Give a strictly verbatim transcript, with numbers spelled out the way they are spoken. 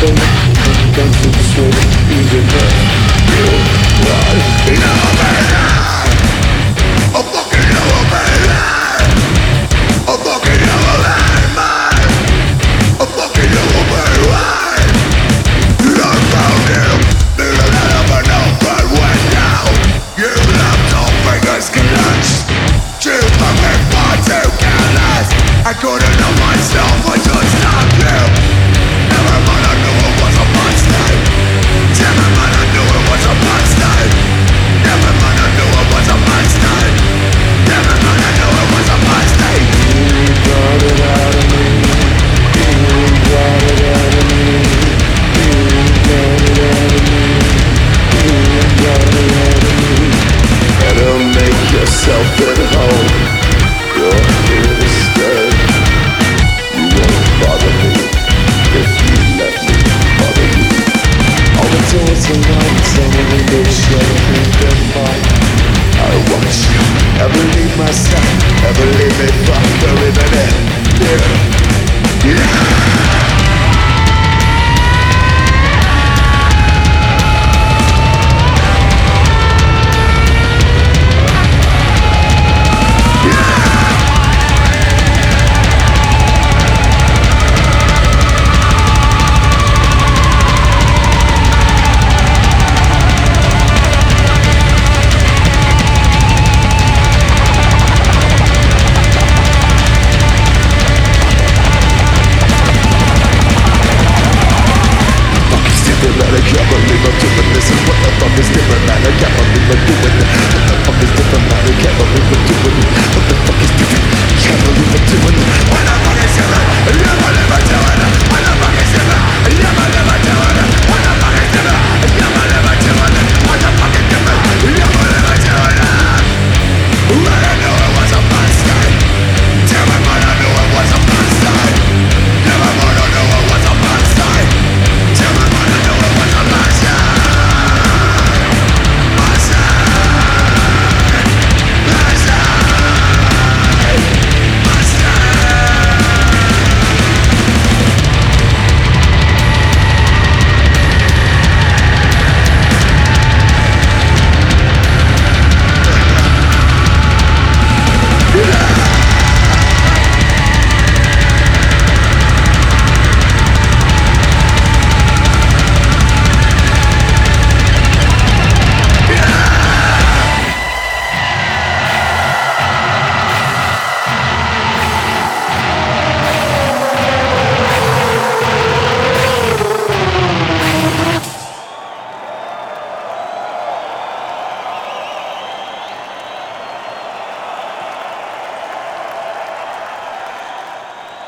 I couldn't know myself, I just stopped you. Never mind, I knew it was a mistake. Never mind, I knew it was a mistake. Never mind, I knew it was a mistake. Never mind, I knew it was a mistake. You brought it out of me. You brought it out of me. You brought it out of me. You brought it out of me. Better make yourself at home. You're here to stay. You won't bother me if you let me bother you. All the days alone, telling me that you're thinking about. I want you, never leave my side, never leave me from the river. Yeah, yeah. I can't believe I'm doing this, and what the fuck is different, man? I can't believe I'm doing this.